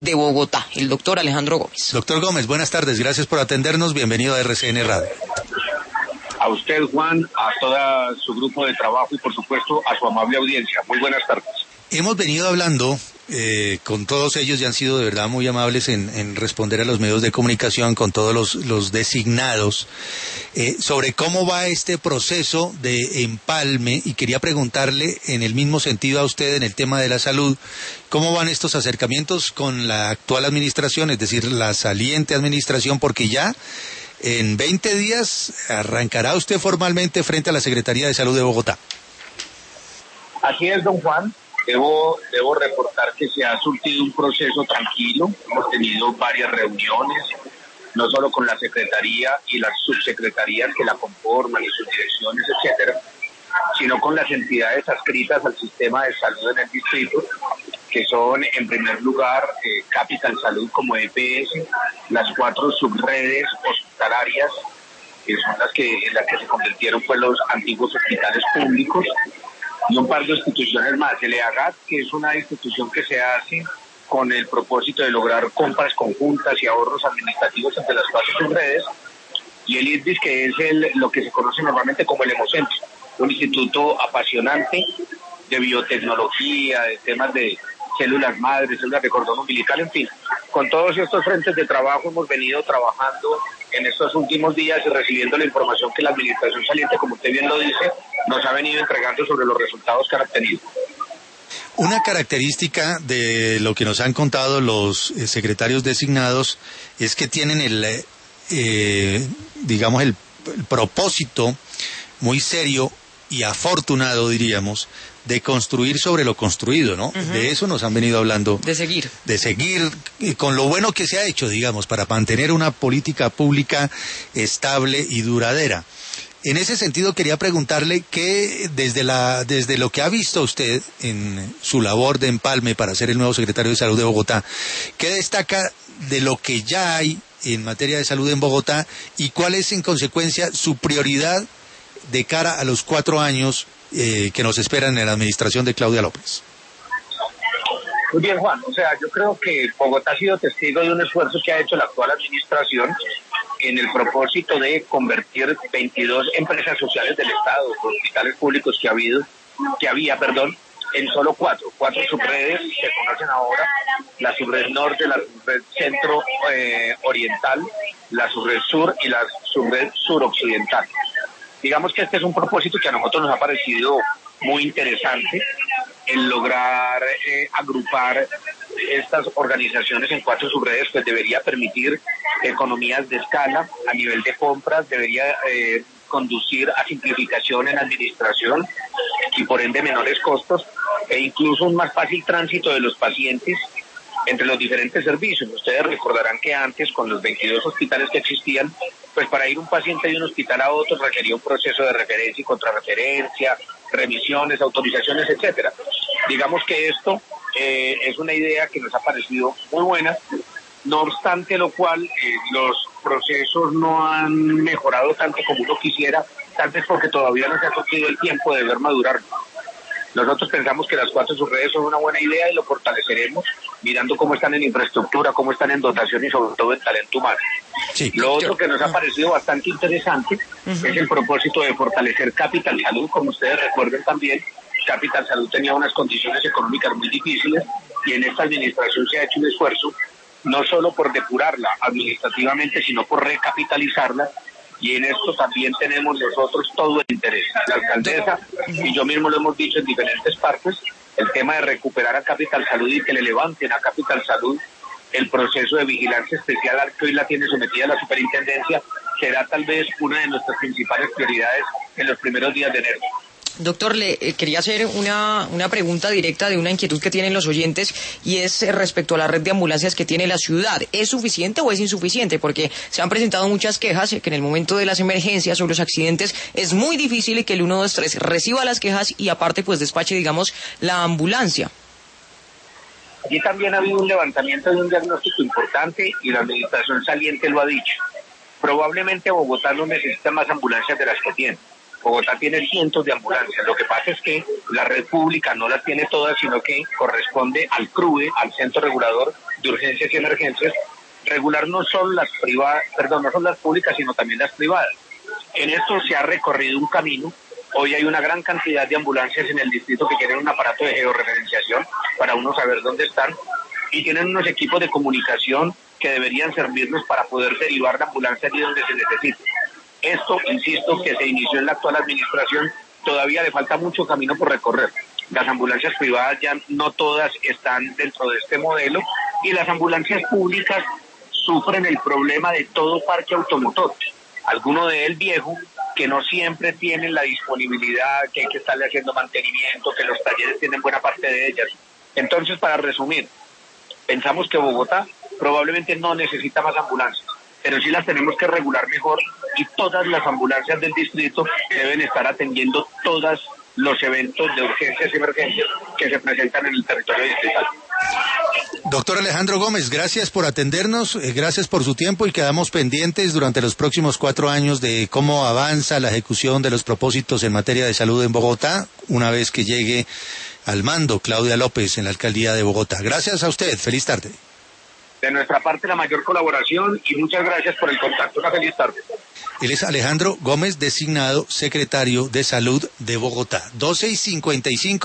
de Bogotá, el doctor Alejandro Gómez. Doctor Gómez, buenas tardes, gracias por atendernos, bienvenido a RCN Radio. A usted, Juan, a todo su grupo de trabajo y, por supuesto, a su amable audiencia. Muy buenas tardes. Hemos venido hablando con todos ellos y han sido de verdad muy amables en responder a los medios de comunicación, con todos los designados, sobre cómo va este proceso de empalme, y quería preguntarle en el mismo sentido a usted en el tema de la salud, ¿cómo van estos acercamientos con la actual administración, es decir, la saliente administración? Porque ya en 20 días arrancará usted formalmente frente a la Secretaría de Salud de Bogotá. Así es, don Juan. Debo reportar que se ha surtido un proceso tranquilo. Hemos tenido varias reuniones, no solo con la Secretaría y las subsecretarías que la conforman y sus direcciones, etcétera, sino con las entidades adscritas al sistema de salud en el distrito, que son, en primer lugar, Capital Salud como EPS, las 4 subredes hospitalarias, que son las que se convirtieron pues los antiguos hospitales públicos, y un par de instituciones más. El EAGAT, que es una institución que se hace con el propósito de lograr compras conjuntas y ahorros administrativos entre las 4 subredes, y el IDVIS, que es lo que se conoce normalmente como el Hemocentro, un instituto apasionante de biotecnología, de temas de células madres, células de cordón umbilical, en fin. Con todos estos frentes de trabajo hemos venido trabajando en estos últimos días y recibiendo la información que la administración saliente, como usted bien lo dice, nos ha venido entregando sobre los resultados que han obtenido. Una característica de lo que nos han contado los secretarios designados es que tienen el propósito muy serio y afortunado, diríamos, de construir sobre lo construido, ¿no? Uh-huh. De eso nos han venido hablando. De seguir con lo bueno que se ha hecho, digamos, para mantener una política pública estable y duradera. En ese sentido quería preguntarle que desde lo que ha visto usted en su labor de empalme para ser el nuevo secretario de Salud de Bogotá, ¿qué destaca de lo que ya hay en materia de salud en Bogotá y cuál es en consecuencia su prioridad de cara a los 4 años que nos esperan en la administración de Claudia López? Muy bien, Juan. Yo creo que Bogotá ha sido testigo de un esfuerzo que ha hecho la actual administración en el propósito de convertir 22 empresas sociales del Estado, hospitales públicos que había, en solo 4 subredes que conocen ahora: la subred norte, la subred centro oriental, la subred sur y la subred suroccidental. Digamos que este es un propósito que a nosotros nos ha parecido muy interesante, el lograr agrupar estas organizaciones en 4 subredes, pues debería permitir economías de escala a nivel de compras, debería conducir a simplificación en administración y por ende menores costos e incluso un más fácil tránsito de los pacientes entre los diferentes servicios. Ustedes recordarán que antes, con los 22 hospitales que existían, pues para ir un paciente de un hospital a otro requería un proceso de referencia y contrarreferencia, remisiones, autorizaciones, etcétera. Digamos que esto es una idea que nos ha parecido muy buena, no obstante lo cual los procesos no han mejorado tanto como uno quisiera, tal vez porque todavía no se ha tenido el tiempo de ver madurar. Nosotros pensamos que las 4 subredes son una buena idea y lo fortaleceremos mirando cómo están en infraestructura, cómo están en dotación y sobre todo en talento humano. Sí, lo otro que nos ha parecido bastante interesante es el propósito de fortalecer Capital Salud. Como ustedes recuerden también, Capital Salud tenía unas condiciones económicas muy difíciles y en esta administración se ha hecho un esfuerzo no solo por depurarla administrativamente, sino por recapitalizarla. Y en esto también tenemos nosotros todo el interés. La alcaldesa y yo mismo lo hemos dicho en diferentes partes, el tema de recuperar a Capital Salud y que le levanten a Capital Salud el proceso de vigilancia especial al que hoy la tiene sometida la superintendencia, será tal vez una de nuestras principales prioridades en los primeros días de enero. Doctor, le quería hacer una pregunta directa de una inquietud que tienen los oyentes y es respecto a la red de ambulancias que tiene la ciudad. ¿Es suficiente o es insuficiente? Porque se han presentado muchas quejas que en el momento de las emergencias o los accidentes es muy difícil que el 123 reciba las quejas y aparte pues despache, digamos, la ambulancia. Aquí también ha habido un levantamiento de un diagnóstico importante y la administración saliente lo ha dicho. Probablemente Bogotá no necesita más ambulancias de las que tiene. Bogotá tiene cientos de ambulancias. Lo que pasa es que la red pública no las tiene todas, sino que corresponde al CRUE, al Centro Regulador de Urgencias y Emergencias, regular no solo las privadas, no solo las públicas, sino también las privadas. En esto se ha recorrido un camino. Hoy hay una gran cantidad de ambulancias en el distrito que tienen un aparato de georreferenciación para uno saber dónde están, y tienen unos equipos de comunicación que deberían servirnos para poder derivar la ambulancia allí donde se necesite. Esto, insisto, que se inició en la actual administración, todavía le falta mucho camino por recorrer. Las ambulancias privadas ya no todas están dentro de este modelo, y las ambulancias públicas sufren el problema de todo parque automotor, alguno de él viejo, que no siempre tienen la disponibilidad, que hay que estarle haciendo mantenimiento, que los talleres tienen buena parte de ellas. Entonces, para resumir, pensamos que Bogotá probablemente no necesita más ambulancias, pero sí las tenemos que regular mejor, y todas las ambulancias del distrito deben estar atendiendo todos los eventos de urgencias y emergencias que se presentan en el territorio distrital. Doctor Alejandro Gómez, gracias por atendernos, gracias por su tiempo, y quedamos pendientes durante los próximos 4 años de cómo avanza la ejecución de los propósitos en materia de salud en Bogotá, una vez que llegue al mando Claudia López en la alcaldía de Bogotá. Gracias a usted, feliz tarde. De nuestra parte, la mayor colaboración, y muchas gracias por el contacto. Una feliz tarde. Él es Alejandro Gómez, designado secretario de Salud de Bogotá. 12:55.